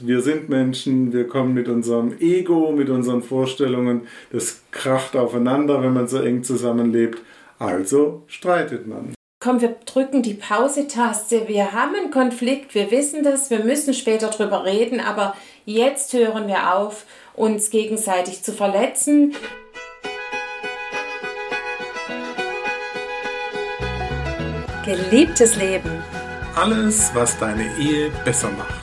Wir sind Menschen, wir kommen mit unserem Ego, mit unseren Vorstellungen, das kracht aufeinander, wenn man so eng zusammenlebt. Also streitet man. Komm, wir drücken die Pause-Taste, wir haben einen Konflikt, wir wissen das, wir müssen später drüber reden, aber jetzt hören wir auf, uns gegenseitig zu verletzen. Geliebtes Leben. Alles, was deine Ehe besser macht.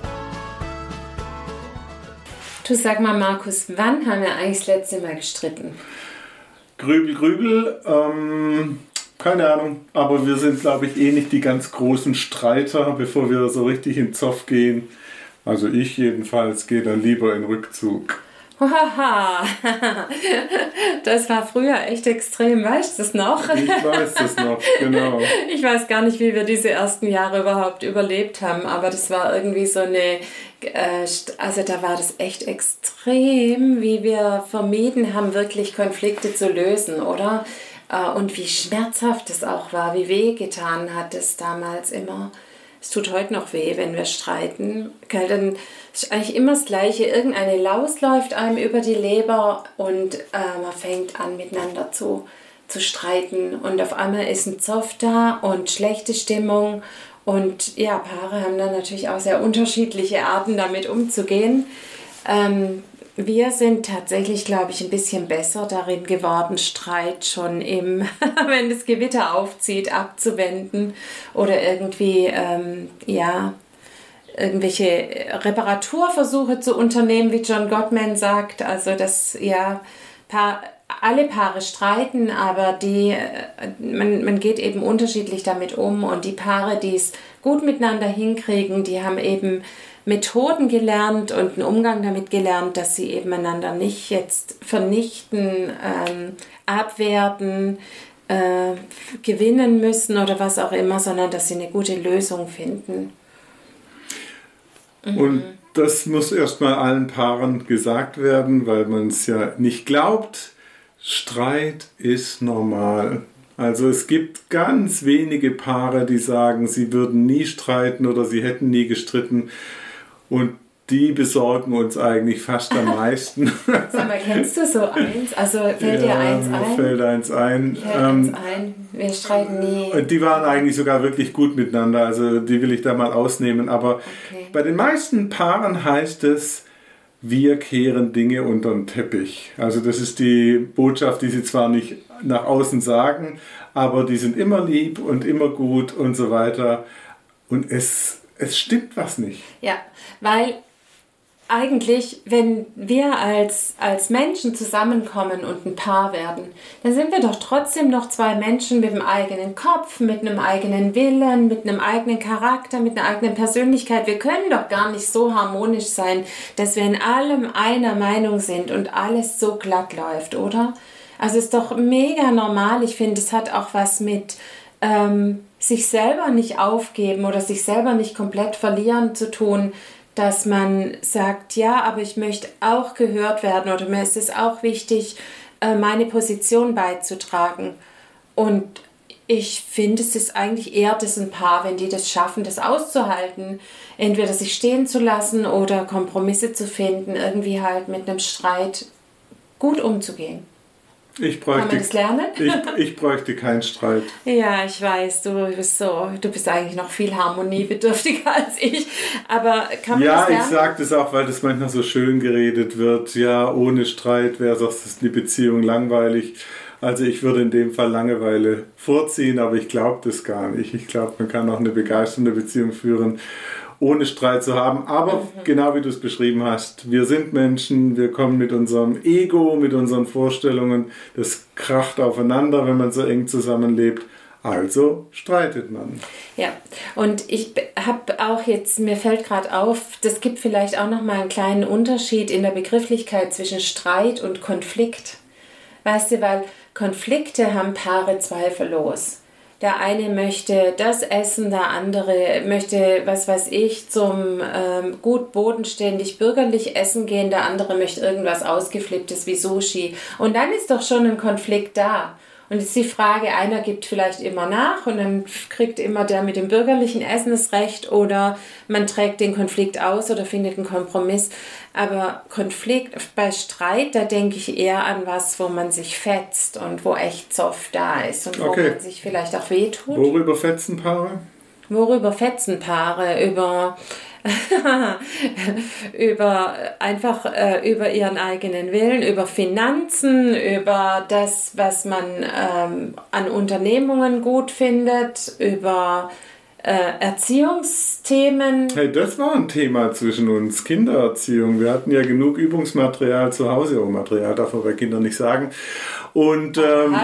Du, sag mal, Markus, wann haben wir eigentlich das letzte Mal gestritten? Grübel, keine Ahnung, aber wir sind, glaube ich, nicht die ganz großen Streiter, bevor wir so richtig in Zoff gehen. Also ich jedenfalls gehe dann lieber in Rückzug. Haha, das war früher echt extrem, weißt du das noch? Ich weiß das noch, genau. Ich weiß gar nicht, wie wir diese ersten Jahre überhaupt überlebt haben, aber das war irgendwie so eine, also da war das echt extrem, wie wir vermieden haben, wirklich Konflikte zu lösen, oder? Und wie schmerzhaft es auch war, wie wehgetan hat es damals immer. Es tut heute noch weh, wenn wir streiten. Dann ist eigentlich immer das Gleiche. Irgendeine Laus läuft einem über die Leber und man fängt an, miteinander zu streiten. Und auf einmal ist ein Zoff da und schlechte Stimmung. Und ja, Paare haben dann natürlich auch sehr unterschiedliche Arten, damit umzugehen. Wir sind tatsächlich, glaube ich, ein bisschen besser darin geworden, Streit schon wenn das Gewitter aufzieht, abzuwenden oder irgendwie, irgendwelche Reparaturversuche zu unternehmen, wie John Gottman sagt. Also, dass, alle Paare streiten, aber man geht eben unterschiedlich damit um und die Paare, die es gut miteinander hinkriegen, die haben eben Methoden gelernt und einen Umgang damit gelernt, dass sie eben einander nicht jetzt vernichten, abwerten, gewinnen müssen oder was auch immer, sondern dass sie eine gute Lösung finden. Und das muss erstmal allen Paaren gesagt werden, weil man es ja nicht glaubt. Streit ist normal. Also es gibt ganz wenige Paare, die sagen, sie würden nie streiten oder sie hätten nie gestritten. Und die besorgen uns eigentlich fast am meisten. Sag mal, kennst du so eins? Also fällt dir eins ein? Mir fällt eins ein. Wir streiten nie. Und die waren eigentlich sogar wirklich gut miteinander. Also die will ich da mal ausnehmen. Aber bei den meisten Paaren heißt es, wir kehren Dinge unter den Teppich. Also das ist die Botschaft, die sie zwar nicht nach außen sagen, aber die sind immer lieb und immer gut und so weiter. Und es stimmt was nicht. Ja, weil eigentlich, wenn wir als Menschen zusammenkommen und ein Paar werden, dann sind wir doch trotzdem noch zwei Menschen mit einem eigenen Kopf, mit einem eigenen Willen, mit einem eigenen Charakter, mit einer eigenen Persönlichkeit. Wir können doch gar nicht so harmonisch sein, dass wir in allem einer Meinung sind und alles so glatt läuft, oder? Also ist doch mega normal. Ich finde, es hat auch was mit sich selber nicht aufgeben oder sich selber nicht komplett verlieren zu tun, dass man sagt, ja, aber ich möchte auch gehört werden oder mir ist es auch wichtig, meine Position beizutragen. Und ich finde, es ist eigentlich eher das ein Paar, wenn die das schaffen, das auszuhalten, entweder sich stehen zu lassen oder Kompromisse zu finden, irgendwie halt mit einem Streit gut umzugehen. Kann man das lernen? Ich bräuchte keinen Streit. Ja, ich weiß, du bist eigentlich noch viel harmoniebedürftiger als ich. Aber kann man das lernen? Ja, ich sage das auch, weil das manchmal so schön geredet wird. Ja, ohne Streit wäre sonst die Beziehung langweilig. Also ich würde in dem Fall Langeweile vorziehen, aber ich glaube das gar nicht. Ich glaube, man kann auch eine begeisternde Beziehung führen, ohne Streit zu haben. Aber genau wie du es beschrieben hast, wir sind Menschen, wir kommen mit unserem Ego, mit unseren Vorstellungen, das kracht aufeinander, wenn man so eng zusammenlebt. Also streitet man. Ja, und ich habe auch jetzt, mir fällt gerade auf, das gibt vielleicht auch nochmal einen kleinen Unterschied in der Begrifflichkeit zwischen Streit und Konflikt. Weißt du, weil Konflikte haben Paare zweifellos. Der eine möchte das essen, der andere möchte, was weiß ich, zum gut bodenständig bürgerlich essen gehen, der andere möchte irgendwas Ausgeflipptes wie Sushi. Und dann ist doch schon ein Konflikt da. Und jetzt die Frage, einer gibt vielleicht immer nach und dann kriegt immer der mit dem bürgerlichen Essen das Recht oder man trägt den Konflikt aus oder findet einen Kompromiss. Aber Konflikt, bei Streit, da denke ich eher an was, wo man sich fetzt und wo echt Zoff da ist und wo man sich vielleicht auch wehtut. Worüber fetzen Paare? Worüber fetzen Paare? Über ihren eigenen Willen, über Finanzen, über das, was man an Unternehmungen gut findet, über Erziehungsthemen. Hey, das war ein Thema zwischen uns, Kindererziehung. Wir hatten ja genug Übungsmaterial zu Hause, Material darf man bei Kindern nicht sagen. Und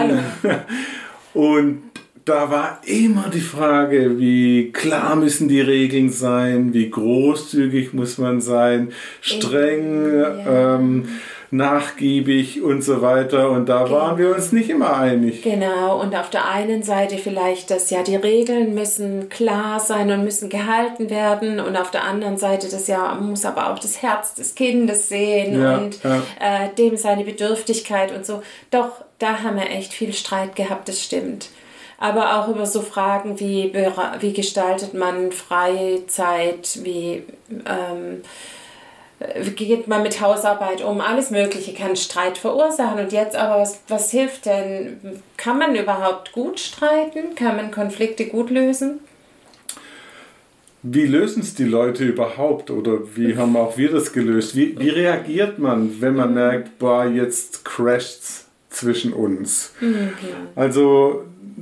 da war immer die Frage, wie klar müssen die Regeln sein, wie großzügig muss man sein, streng, nachgiebig und so weiter. Und da waren wir uns nicht immer einig. Genau, und auf der einen Seite vielleicht, dass ja die Regeln müssen klar sein und müssen gehalten werden. Und auf der anderen Seite, man muss aber auch das Herz des Kindes sehen und dem seine Bedürftigkeit und so. Doch, da haben wir echt viel Streit gehabt, das stimmt. Aber auch über so Fragen wie gestaltet man Freizeit, wie geht man mit Hausarbeit um, alles Mögliche kann Streit verursachen. Und jetzt aber, was hilft denn? Kann man überhaupt gut streiten? Kann man Konflikte gut lösen? Wie lösen es die Leute überhaupt? Oder wie haben auch wir das gelöst? Wie reagiert man, wenn man merkt, jetzt crasht's zwischen uns? Also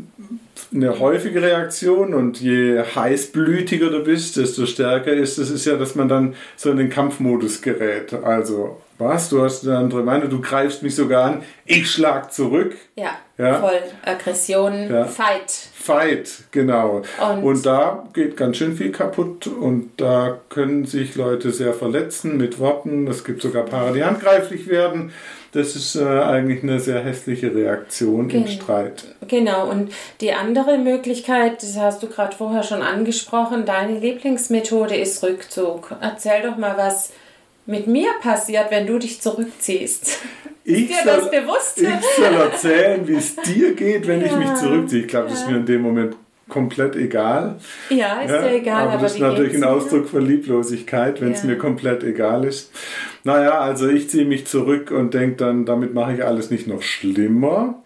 eine häufige Reaktion und je heißblütiger du bist, desto stärker ist es, ist ja, dass man dann so in den Kampfmodus gerät. Also, du hast eine andere Meinung, du greifst mich sogar an, ich schlag zurück. Ja. Voll Aggression, Fight, genau. Und da geht ganz schön viel kaputt und da können sich Leute sehr verletzen mit Worten. Es gibt sogar Paare, die handgreiflich werden. Das ist eigentlich eine sehr hässliche Reaktion im Streit. Genau, und die andere Möglichkeit, das hast du gerade vorher schon angesprochen, deine Lieblingsmethode ist Rückzug. Erzähl doch mal, was mit mir passiert, wenn du dich zurückziehst. Ist dir das bewusst? Ich soll erzählen, wie es dir geht, wenn ich mich zurückziehe. Ich glaube, das ist mir in dem Moment komplett egal. Ja, ist dir egal. Aber das ist natürlich ein Ausdruck von Lieblosigkeit, wenn es mir komplett egal ist. Naja, also ich ziehe mich zurück und denke dann, damit mache ich alles nicht noch schlimmer.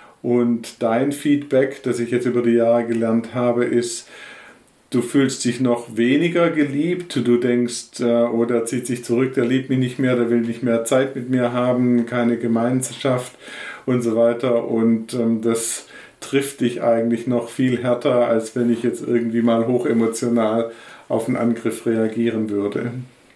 Und dein Feedback, das ich jetzt über die Jahre gelernt habe, ist, du fühlst dich noch weniger geliebt, du denkst, der zieht sich zurück, der liebt mich nicht mehr, der will nicht mehr Zeit mit mir haben, keine Gemeinschaft und so weiter. Und das trifft dich eigentlich noch viel härter, als wenn ich jetzt irgendwie mal hochemotional auf einen Angriff reagieren würde.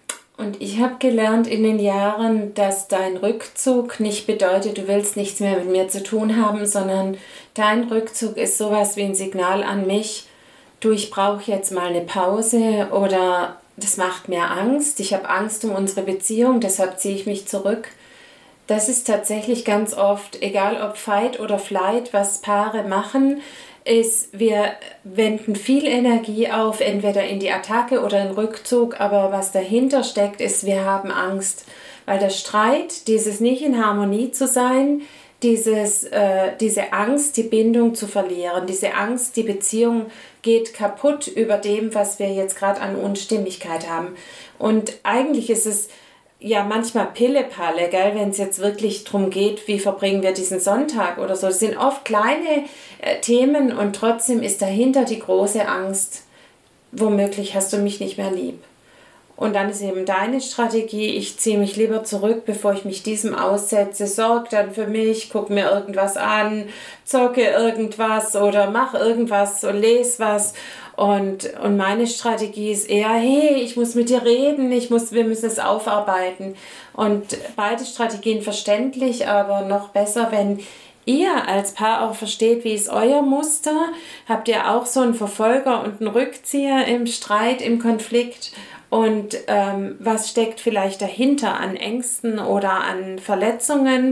Und ich habe gelernt in den Jahren, dass dein Rückzug nicht bedeutet, du willst nichts mehr mit mir zu tun haben, sondern dein Rückzug ist sowas wie ein Signal an mich, du, ich brauche jetzt mal eine Pause oder das macht mir Angst, ich habe Angst um unsere Beziehung, deshalb ziehe ich mich zurück. Das ist tatsächlich ganz oft, egal ob Fight oder Flight, was Paare machen, ist, wir wenden viel Energie auf, entweder in die Attacke oder in Rückzug, aber was dahinter steckt, ist, wir haben Angst. Weil der Streit, dieses nicht in Harmonie zu sein, diese Angst, die Bindung zu verlieren, diese Angst, die Beziehung geht kaputt über dem, was wir jetzt gerade an Unstimmigkeit haben. Und eigentlich ist es ja manchmal Pillepalle, gell, wenn es jetzt wirklich darum geht, wie verbringen wir diesen Sonntag oder so. Das sind oft kleine Themen und trotzdem ist dahinter die große Angst, womöglich hast du mich nicht mehr lieb. Und dann ist eben deine Strategie, ich ziehe mich lieber zurück, bevor ich mich diesem aussetze, sorge dann für mich, gucke mir irgendwas an, zocke irgendwas oder mache irgendwas und lese was. Und meine Strategie ist eher, hey, ich muss mit dir reden, wir müssen es aufarbeiten. Und beide Strategien verständlich, aber noch besser, wenn ihr als Paar auch versteht, wie ist euer Muster. Habt ihr auch so einen Verfolger und einen Rückzieher im Streit, im Konflikt? Und was steckt vielleicht dahinter an Ängsten oder an Verletzungen?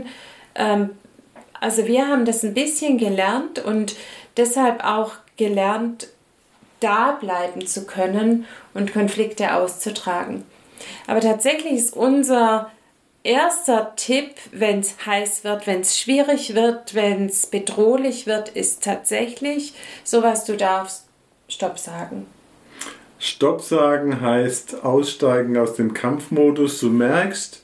Also wir haben das ein bisschen gelernt und deshalb auch gelernt, da bleiben zu können und Konflikte auszutragen. Aber tatsächlich ist unser erster Tipp, wenn es heiß wird, wenn es schwierig wird, wenn es bedrohlich wird, ist tatsächlich sowas, du darfst Stopp sagen. Stopp sagen heißt aussteigen aus dem Kampfmodus. Du merkst,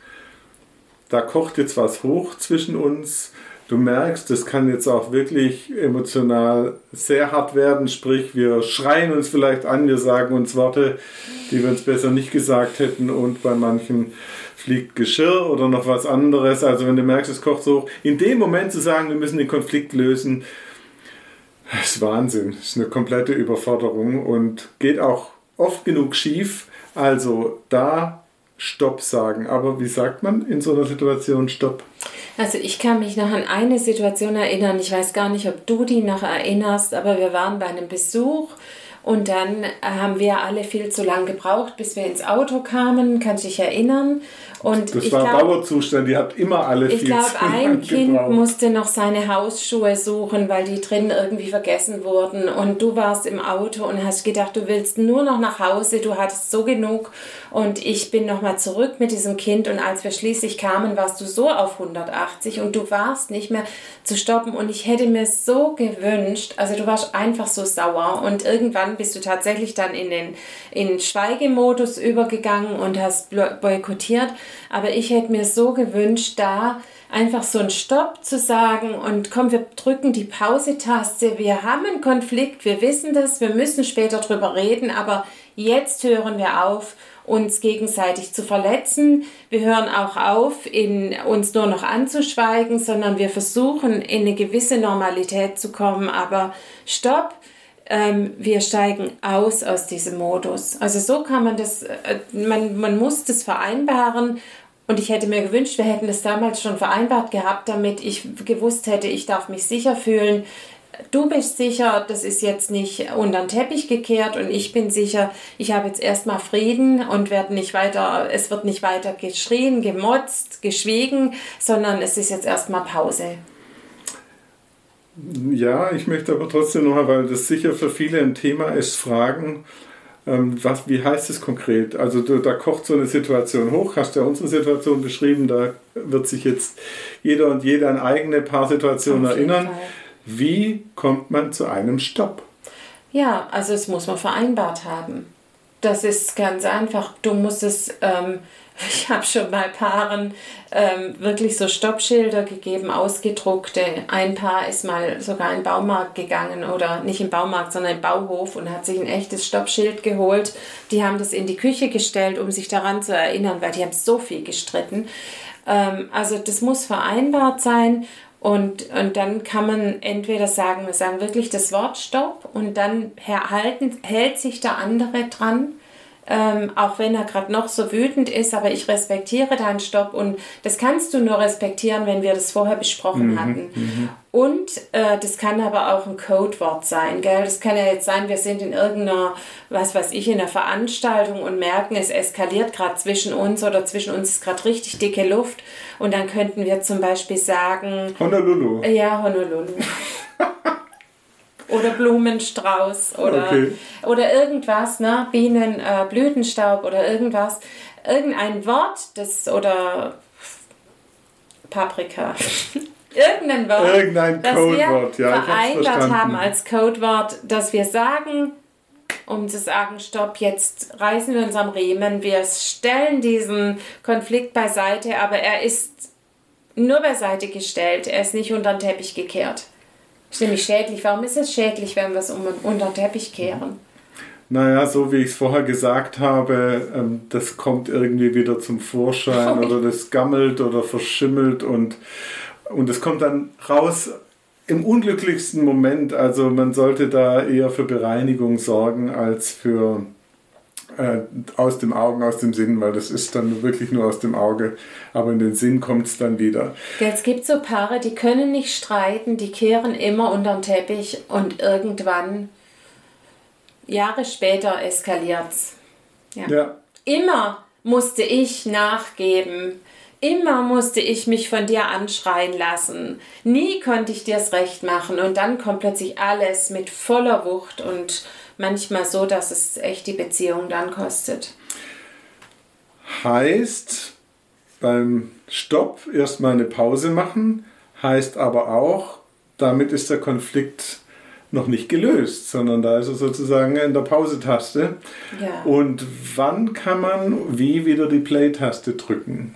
da kocht jetzt was hoch zwischen uns. Du merkst, das kann jetzt auch wirklich emotional sehr hart werden. Sprich, wir schreien uns vielleicht an, wir sagen uns Worte, die wir uns besser nicht gesagt hätten. Und bei manchen fliegt Geschirr oder noch was anderes. Also wenn du merkst, es kocht so hoch, in dem Moment zu sagen, wir müssen den Konflikt lösen, das ist Wahnsinn. Das ist eine komplette Überforderung und geht auch oft genug schief. Also da Stopp sagen. Aber wie sagt man in so einer Situation Stopp? Also ich kann mich noch an eine Situation erinnern. Ich weiß gar nicht, ob du die noch erinnerst, aber wir waren bei einem Besuch und dann haben wir alle viel zu lang gebraucht, bis wir ins Auto kamen. Kannst du dich erinnern? Und das war Dauerzustand, ihr habt immer alle viel zu lang gebraucht. Ich glaube, ein Kind musste noch seine Hausschuhe suchen, weil die drin irgendwie vergessen wurden. Und du warst im Auto und hast gedacht, du willst nur noch nach Hause, du hattest so genug. Und ich bin nochmal zurück mit diesem Kind und als wir schließlich kamen, warst du so auf 180 und du warst nicht mehr zu stoppen. Und ich hätte mir so gewünscht, also du warst einfach so sauer und irgendwann bist du tatsächlich dann in den Schweigemodus übergegangen und hast boykottiert. Aber ich hätte mir so gewünscht, da einfach so einen Stopp zu sagen und komm, wir drücken die Pause-Taste, wir haben einen Konflikt, wir wissen das, wir müssen später drüber reden, aber jetzt hören wir auf, uns gegenseitig zu verletzen. Wir hören auch auf, uns nur noch anzuschweigen, sondern wir versuchen, in eine gewisse Normalität zu kommen, aber Stopp! Wir steigen aus diesem Modus. Also so kann man das, man muss das vereinbaren und ich hätte mir gewünscht, wir hätten das damals schon vereinbart gehabt, damit ich gewusst hätte, ich darf mich sicher fühlen. Du bist sicher, das ist jetzt nicht unter den Teppich gekehrt und ich bin sicher, ich habe jetzt erstmal Frieden und es wird nicht weiter geschrien, gemotzt, geschwiegen, sondern es ist jetzt erstmal Pause. Ja, ich möchte aber trotzdem nochmal, weil das sicher für viele ein Thema ist, fragen, wie heißt es konkret? Also da kocht so eine Situation hoch, hast ja unsere Situation beschrieben, da wird sich jetzt jeder und jede an eigene Paarsituationen erinnern. Wie kommt man zu einem Stopp? Ja, also das muss man vereinbart haben. Das ist ganz einfach. Du musst es, ich habe schon mal Paaren wirklich so Stoppschilder gegeben, ausgedruckte. Ein Paar ist mal sogar in den Baumarkt gegangen oder nicht im Baumarkt, sondern im Bauhof und hat sich ein echtes Stoppschild geholt. Die haben das in die Küche gestellt, um sich daran zu erinnern, weil die haben so viel gestritten. Also das muss vereinbart sein. Und dann kann man entweder sagen, wir sagen wirklich das Wort Stopp und dann hält sich der andere dran, auch wenn er gerade noch so wütend ist, aber ich respektiere deinen Stopp und das kannst du nur respektieren, wenn wir das vorher besprochen hatten. Und das kann aber auch ein Codewort sein, gell? Das kann ja jetzt sein, wir sind in irgendeiner, in einer Veranstaltung und merken, es eskaliert gerade zwischen uns oder zwischen uns ist gerade richtig dicke Luft und dann könnten wir zum Beispiel sagen... Honolulu. Ja, Honolulu. Oder Blumenstrauß oder irgendwas, ne? Bienen, Blütenstaub oder irgendwas. Irgendein Wort, oder Paprika. Irgendein Wort, irgendein Codewort, ja, vereinbart haben als Codewort, dass wir sagen, um zu sagen, stopp, jetzt reißen wir uns am Riemen, wir stellen diesen Konflikt beiseite, aber er ist nur beiseite gestellt, er ist nicht unter den Teppich gekehrt. Das ist nämlich schädlich. Warum ist es schädlich, wenn wir es unter den Teppich kehren? Naja, so wie ich es vorher gesagt habe, das kommt irgendwie wieder zum Vorschein oder das gammelt oder verschimmelt und es kommt dann raus im unglücklichsten Moment. Also man sollte da eher für Bereinigung sorgen als für aus dem Augen, aus dem Sinn, weil das ist dann wirklich nur aus dem Auge, aber in den Sinn kommt es dann wieder. Es gibt so Paare, die können nicht streiten, die kehren immer unter den Teppich und irgendwann, Jahre später, eskaliert's. Ja. Immer musste ich nachgeben, immer musste ich mich von dir anschreien lassen, nie konnte ich dir's recht machen und dann kommt plötzlich alles mit voller Wucht und manchmal so, dass es echt die Beziehung dann kostet. Heißt, beim Stopp erstmal eine Pause machen, heißt aber auch, damit ist der Konflikt noch nicht gelöst, sondern da ist er sozusagen in der Pause-Taste. Ja. Und wann kann man wie wieder die Play-Taste drücken?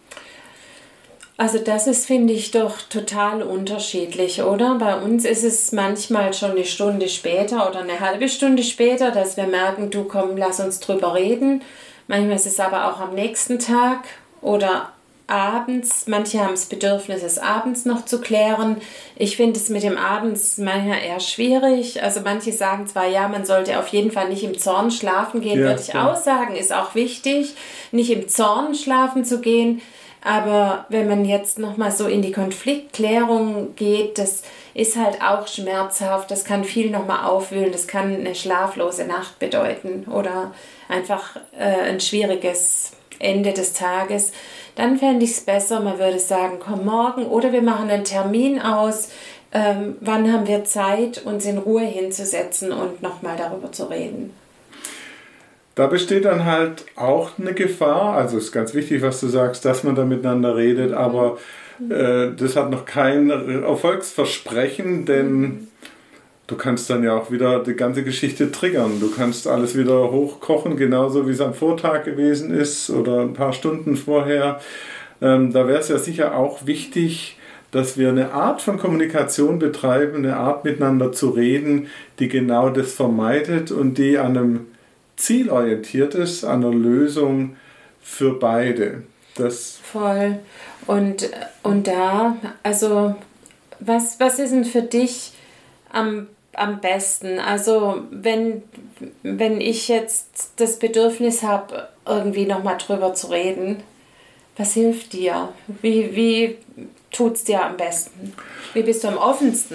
Also das ist, finde ich, doch total unterschiedlich, oder? Bei uns ist es manchmal schon eine Stunde später oder eine halbe Stunde später, dass wir merken, du komm, lass uns drüber reden. Manchmal ist es aber auch am nächsten Tag oder abends. Manche haben das Bedürfnis, es abends noch zu klären. Ich finde es mit dem Abends manchmal eher schwierig. Also manche sagen zwar, ja, man sollte auf jeden Fall nicht im Zorn schlafen gehen, würde ich auch sagen, ist auch wichtig, nicht im Zorn schlafen zu gehen. Aber wenn man jetzt nochmal so in die Konfliktklärung geht, das ist halt auch schmerzhaft, das kann viel nochmal aufwühlen, das kann eine schlaflose Nacht bedeuten oder einfach ein schwieriges Ende des Tages. Dann fände ich es besser, man würde sagen, komm morgen oder wir machen einen Termin aus, wann haben wir Zeit, uns in Ruhe hinzusetzen und nochmal darüber zu reden. Da besteht dann halt auch eine Gefahr, also es ist ganz wichtig, was du sagst, dass man da miteinander redet, aber das hat noch kein Erfolgsversprechen, denn du kannst dann ja auch wieder die ganze Geschichte triggern. Du kannst alles wieder hochkochen, genauso wie es am Vortag gewesen ist oder ein paar Stunden vorher. Da wäre es ja sicher auch wichtig, dass wir eine Art von Kommunikation betreiben, eine Art miteinander zu reden, die genau das vermeidet und die an einem zielorientiert ist, an einer Lösung für beide. Voll. Und da, also was ist denn für dich am besten? Also wenn ich jetzt das Bedürfnis habe, irgendwie nochmal drüber zu reden, was hilft dir? Wie tut's dir am besten? Wie bist du am offensten?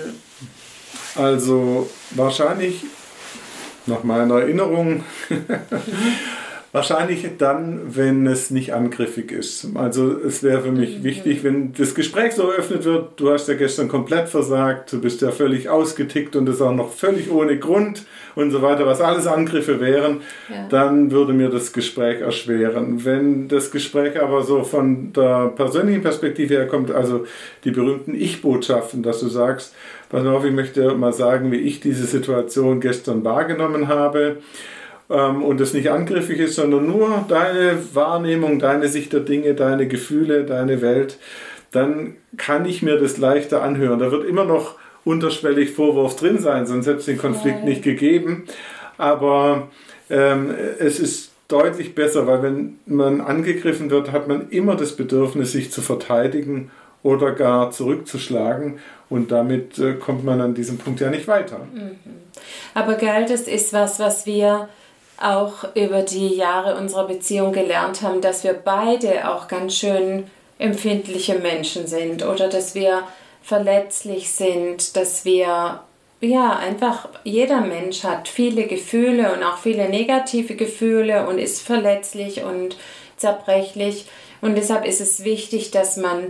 Also wahrscheinlich nach meiner Erinnerung, wahrscheinlich dann, wenn es nicht angriffig ist. Also es wäre für mich wichtig, wenn das Gespräch so eröffnet wird, du hast ja gestern komplett versagt, du bist ja völlig ausgetickt und das auch noch völlig ohne Grund und so weiter, was alles Angriffe wären, dann würde mir das Gespräch erschweren. Wenn das Gespräch aber so von der persönlichen Perspektive her kommt, also die berühmten Ich-Botschaften, dass du sagst, pass auf, ich möchte mal sagen, wie ich diese Situation gestern wahrgenommen habe und es nicht angriffig ist, sondern nur deine Wahrnehmung, deine Sicht der Dinge, deine Gefühle, deine Welt, dann kann ich mir das leichter anhören. Da wird immer noch unterschwellig Vorwurf drin sein, sonst hätte es den Konflikt nicht gegeben. Aber es ist deutlich besser, weil wenn man angegriffen wird, hat man immer das Bedürfnis, sich zu verteidigen oder gar zurückzuschlagen. Und damit kommt man an diesem Punkt ja nicht weiter. Aber gell, das ist was wir auch über die Jahre unserer Beziehung gelernt haben, dass wir beide auch ganz schön empfindliche Menschen sind oder dass wir verletzlich sind, dass wir, ja, einfach jeder Mensch hat viele Gefühle und auch viele negative Gefühle und ist verletzlich und zerbrechlich und deshalb ist es wichtig, dass man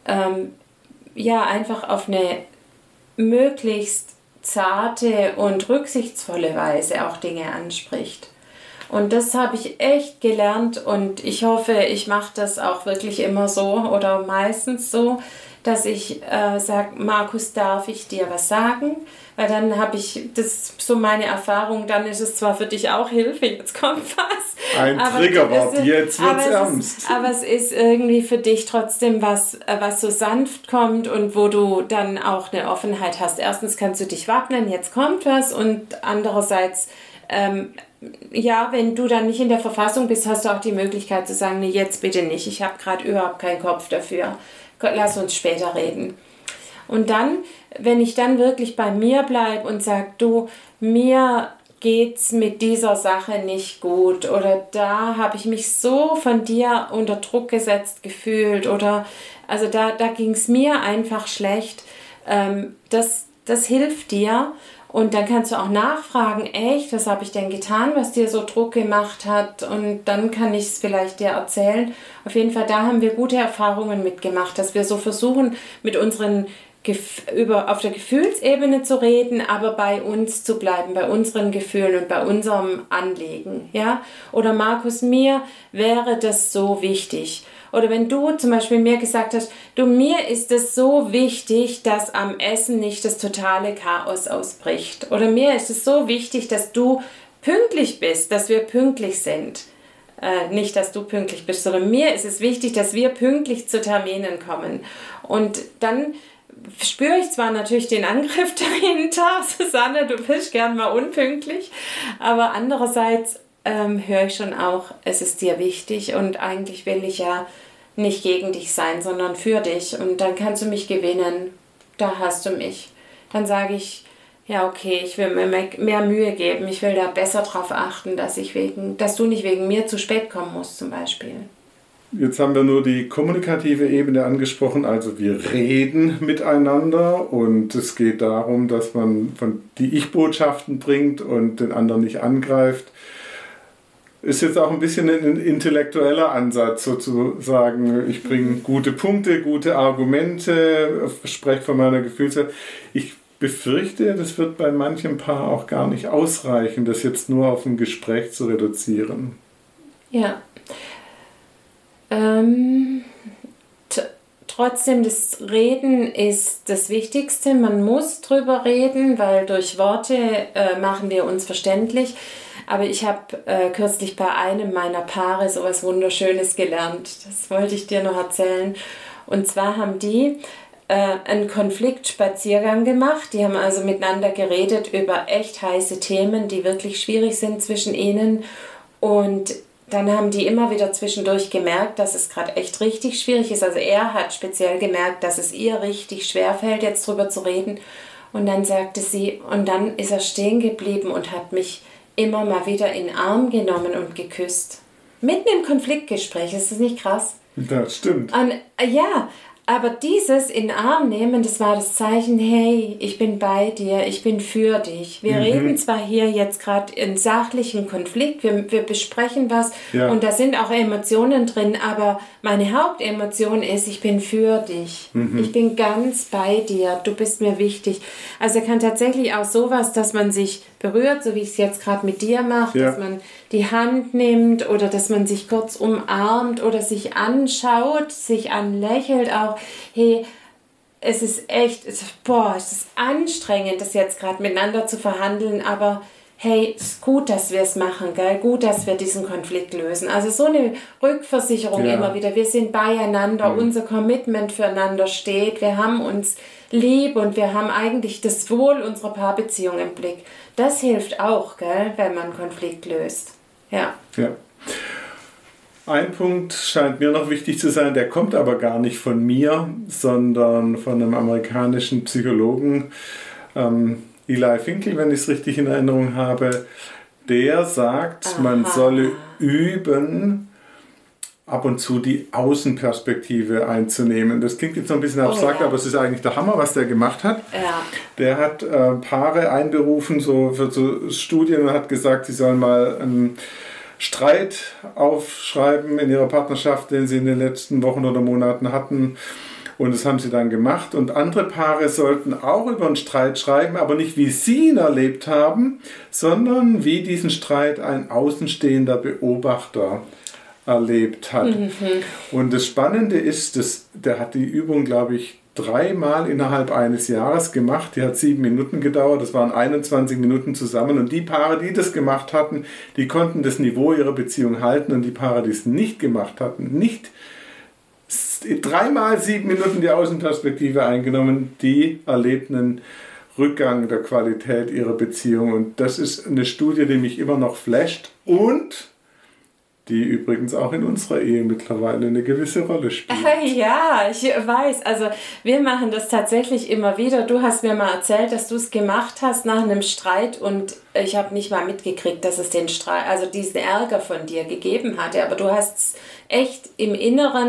einfach auf eine möglichst zarte und rücksichtsvolle Weise auch Dinge anspricht. Und das habe ich echt gelernt und ich hoffe, ich mache das auch wirklich immer so oder meistens so, dass ich sage, Markus, darf ich dir was sagen? Weil dann habe ich, das so meine Erfahrung, dann ist es zwar für dich auch Hilfe, jetzt kommt was. Ein Triggerwort, jetzt wird's ernst. Aber es ist irgendwie für dich trotzdem was so sanft kommt und wo du dann auch eine Offenheit hast. Erstens kannst du dich wappnen, jetzt kommt was und andererseits, wenn du dann nicht in der Verfassung bist, hast du auch die Möglichkeit zu sagen, nee, jetzt bitte nicht, ich habe gerade überhaupt keinen Kopf dafür. Lass uns später reden. Und dann, wenn ich dann wirklich bei mir bleibe und sage, du, mir geht's mit dieser Sache nicht gut oder da habe ich mich so von dir unter Druck gesetzt gefühlt oder also da ging es mir einfach schlecht, das hilft dir und dann kannst du auch nachfragen, echt, was habe ich denn getan, was dir so Druck gemacht hat und dann kann ich es vielleicht dir erzählen. Auf jeden Fall, da haben wir gute Erfahrungen mitgemacht, dass wir so versuchen, mit unseren auf der Gefühlsebene zu reden, aber bei uns zu bleiben, bei unseren Gefühlen und bei unserem Anliegen. Ja? Oder Markus, mir wäre das so wichtig. Oder wenn du zum Beispiel mir gesagt hast, mir ist es so wichtig, dass am Essen nicht das totale Chaos ausbricht. Oder mir ist es so wichtig, dass du pünktlich bist, dass wir pünktlich sind. Nicht, dass du pünktlich bist, sondern mir ist es wichtig, dass wir pünktlich zu Terminen kommen. Und dann spüre ich zwar natürlich den Angriff dahinter, Susanne, du bist gern mal unpünktlich, aber andererseits höre ich schon auch, es ist dir wichtig und eigentlich will ich ja nicht gegen dich sein, sondern für dich und dann kannst du mich gewinnen, da hast du mich. Dann sage ich, ja okay, ich will mir mehr Mühe geben, ich will da besser drauf achten, dass du nicht wegen mir zu spät kommen musst zum Beispiel. Jetzt haben wir nur die kommunikative Ebene angesprochen, also wir reden miteinander und es geht darum, dass man die Ich-Botschaften bringt und den anderen nicht angreift. Ist jetzt auch ein bisschen ein intellektueller Ansatz sozusagen. Ich bringe gute Punkte, gute Argumente, spreche von meiner Gefühlswelt. Ich befürchte, das wird bei manchem Paar auch gar nicht ausreichen, das jetzt nur auf ein Gespräch zu reduzieren. Ja. Trotzdem, das Reden ist das Wichtigste. Man muss drüber reden, weil durch Worte machen wir uns verständlich. Aber ich habe kürzlich bei einem meiner Paare sowas Wunderschönes gelernt. Das wollte ich dir noch erzählen. Und zwar haben die einen Konfliktspaziergang gemacht. Die haben also miteinander geredet über echt heiße Themen, die wirklich schwierig sind zwischen ihnen. Und dann haben die immer wieder zwischendurch gemerkt, dass es gerade echt richtig schwierig ist. Also er hat speziell gemerkt, dass es ihr richtig schwer fällt, jetzt drüber zu reden. Und dann sagte sie, und dann ist er stehen geblieben und hat mich immer mal wieder in den Arm genommen und geküsst. Mitten im Konfliktgespräch, ist das nicht krass? Das stimmt. Und, ja, aber dieses in den Arm nehmen, das war das Zeichen, hey, ich bin bei dir, ich bin für dich. Wir reden zwar hier jetzt gerade in sachlichen Konflikt, wir besprechen was und da sind auch Emotionen drin, aber meine Hauptemotion ist, ich bin für dich. Ich bin ganz bei dir, du bist mir wichtig. Also kann tatsächlich auch sowas, dass man sich berührt, so wie ich es jetzt gerade mit dir mache, dass man die Hand nimmt oder dass man sich kurz umarmt oder sich anschaut, sich anlächelt auch, hey, es ist anstrengend, das jetzt gerade miteinander zu verhandeln, aber hey, es ist gut, dass wir es machen, gell? Gut, dass wir diesen Konflikt lösen. Also so eine Rückversicherung immer wieder, wir sind beieinander, unser Commitment füreinander steht, wir haben uns lieb und wir haben eigentlich das Wohl unserer Paarbeziehung im Blick. Das hilft auch, gell, wenn man Konflikt löst. Ja. Ein Punkt scheint mir noch wichtig zu sein, der kommt aber gar nicht von mir, sondern von einem amerikanischen Psychologen, Eli Finkel, wenn ich es richtig in Erinnerung habe. Der sagt, man solle üben, ab und zu die Außenperspektive einzunehmen. Das klingt jetzt noch ein bisschen abstrakt, aber es ist eigentlich der Hammer, was der gemacht hat. Ja. Der hat Paare einberufen für so Studien und hat gesagt, sie sollen mal einen Streit aufschreiben in ihrer Partnerschaft, den sie in den letzten Wochen oder Monaten hatten. Und das haben sie dann gemacht. Und andere Paare sollten auch über einen Streit schreiben, aber nicht wie sie ihn erlebt haben, sondern wie diesen Streit ein außenstehender Beobachter erlebt hat. Und das Spannende ist, der hat die Übung, glaube ich, 3-mal innerhalb eines Jahres gemacht. Die hat 7 Minuten gedauert. Das waren 21 Minuten zusammen. Und die Paare, die das gemacht hatten, die konnten das Niveau ihrer Beziehung halten. Und die Paare, die es nicht gemacht hatten, nicht 3-mal 7 Minuten die Außenperspektive eingenommen, die erlebten einen Rückgang der Qualität ihrer Beziehung. Und das ist eine Studie, die mich immer noch flasht und die übrigens auch in unserer Ehe mittlerweile eine gewisse Rolle spielt. Ja, ich weiß. Also wir machen das tatsächlich immer wieder. Du hast mir mal erzählt, dass du es gemacht hast nach einem Streit und ich habe nicht mal mitgekriegt, dass es den Streit, also diesen Ärger von dir gegeben hatte. Aber du hast es echt im Inneren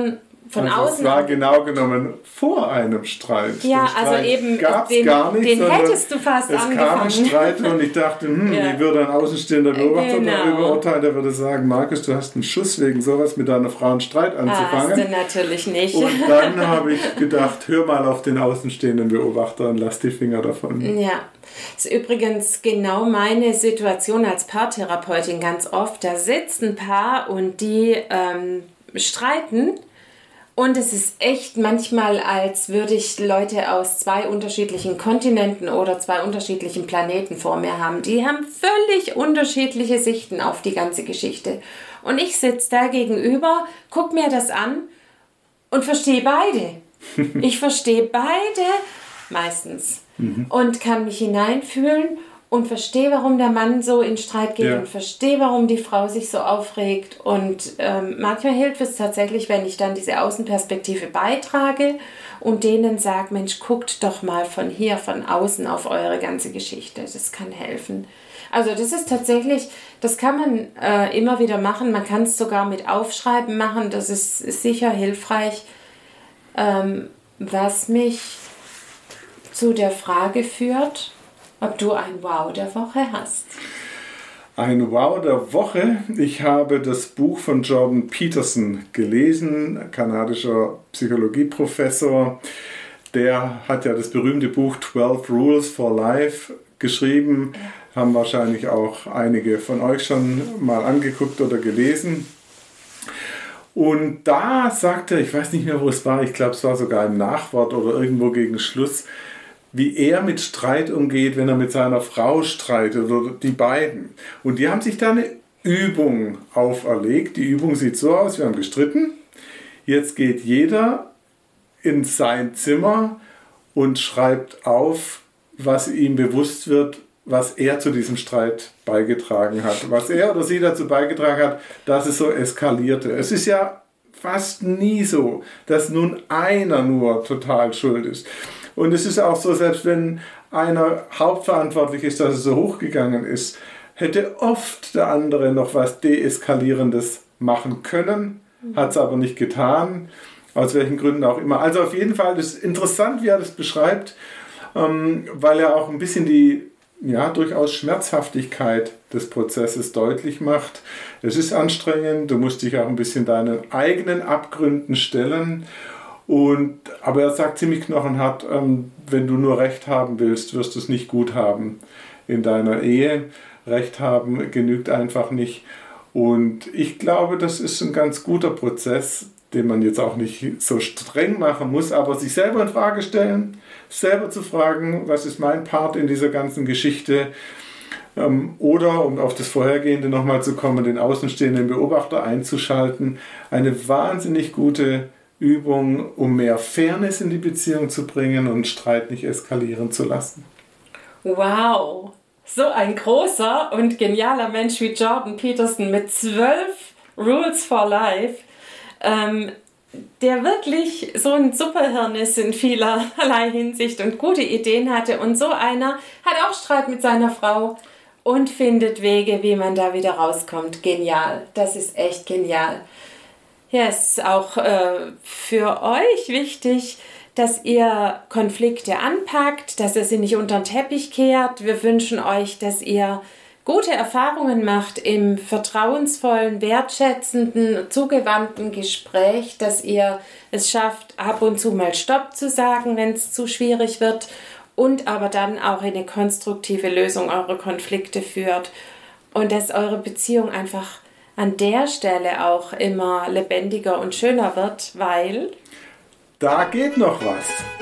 von also außen. Es war genau genommen vor einem Streit. Ja, also eben gab's den, gar nicht, den hättest du fast es angefangen. kam ein Streit und ich dachte, wie würde ein außenstehender Beobachter darüber urteilen? Der würde sagen, Markus, du hast einen Schuss wegen sowas mit deiner Frau einen Streit anzufangen. Hast du natürlich nicht. Und dann habe ich gedacht, hör mal auf den außenstehenden Beobachter und lass die Finger davon. Ja, das ist übrigens genau meine Situation als Paartherapeutin ganz oft. Da sitzt ein Paar und die streiten. Und es ist echt manchmal, als würde ich Leute aus 2 unterschiedlichen Kontinenten oder 2 unterschiedlichen Planeten vor mir haben. Die haben völlig unterschiedliche Sichten auf die ganze Geschichte. Und ich sitze da gegenüber, gucke mir das an und verstehe beide. Ich verstehe beide meistens und kann mich hineinfühlen und verstehe, warum der Mann so in Streit geht und verstehe, warum die Frau sich so aufregt. Und manchmal hilft es tatsächlich, wenn ich dann diese Außenperspektive beitrage und denen sage, Mensch, guckt doch mal von hier, von außen auf eure ganze Geschichte. Das kann helfen. Also das ist tatsächlich, das kann man immer wieder machen. Man kann es sogar mit Aufschreiben machen. Das ist sicher hilfreich. Was mich zu der Frage führt, ob du ein Wow der Woche hast. Ein Wow der Woche. Ich habe das Buch von Jordan Peterson gelesen, kanadischer Psychologieprofessor. Der hat ja das berühmte Buch 12 Rules for Life geschrieben. Haben wahrscheinlich auch einige von euch schon mal angeguckt oder gelesen. Und da sagte er, ich weiß nicht mehr, wo es war, ich glaube, es war sogar im Nachwort oder irgendwo gegen Schluss, wie er mit Streit umgeht, wenn er mit seiner Frau streitet oder die beiden. Und die haben sich da eine Übung auferlegt. Die Übung sieht so aus, wir haben gestritten. Jetzt geht jeder in sein Zimmer und schreibt auf, was ihm bewusst wird, was er zu diesem Streit beigetragen hat. Was er oder sie dazu beigetragen hat, dass es so eskalierte. Es ist ja fast nie so, dass nun einer nur total schuld ist. Und es ist auch so, selbst wenn einer hauptverantwortlich ist, dass es so hochgegangen ist, hätte oft der andere noch was Deeskalierendes machen können, hat es aber nicht getan, aus welchen Gründen auch immer. Also auf jeden Fall ist interessant, wie er das beschreibt, weil er auch ein bisschen die durchaus Schmerzhaftigkeit des Prozesses deutlich macht. Es ist anstrengend, du musst dich auch ein bisschen deinen eigenen Abgründen stellen. Aber er sagt ziemlich knochenhart, wenn du nur Recht haben willst, wirst du es nicht gut haben in deiner Ehe. Recht haben genügt einfach nicht. Und ich glaube, das ist ein ganz guter Prozess, den man jetzt auch nicht so streng machen muss, aber sich selber in Frage stellen, selber zu fragen, was ist mein Part in dieser ganzen Geschichte? Oder, um auf das Vorhergehende nochmal zu kommen, den außenstehenden Beobachter einzuschalten. Eine wahnsinnig gute Übung, um mehr Fairness in die Beziehung zu bringen und Streit nicht eskalieren zu lassen. Wow, so ein großer und genialer Mensch wie Jordan Peterson mit 12 Rules for Life, der wirklich so ein Superhirn ist in vielerlei Hinsicht und gute Ideen hatte. Und so einer hat auch Streit mit seiner Frau und findet Wege, wie man da wieder rauskommt. Genial, das ist echt genial. Ja, es ist auch für euch wichtig, dass ihr Konflikte anpackt, dass ihr sie nicht unter den Teppich kehrt. Wir wünschen euch, dass ihr gute Erfahrungen macht im vertrauensvollen, wertschätzenden, zugewandten Gespräch, dass ihr es schafft, ab und zu mal Stopp zu sagen, wenn es zu schwierig wird und aber dann auch in eine konstruktive Lösung eurer Konflikte führt und dass eure Beziehung einfach an der Stelle auch immer lebendiger und schöner wird, weil da geht noch was.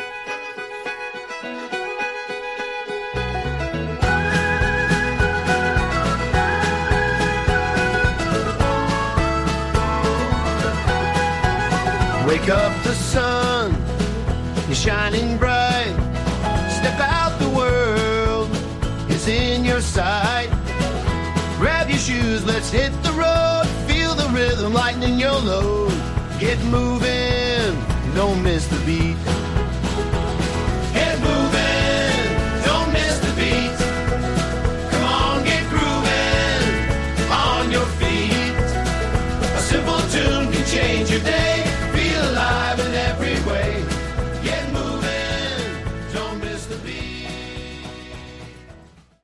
Wake up, the sun is shining bright. Step out, the world is in your sight. Grab your shoes, let's hit the road. Feel the rhythm, lighten your load. Get moving, don't miss the beat.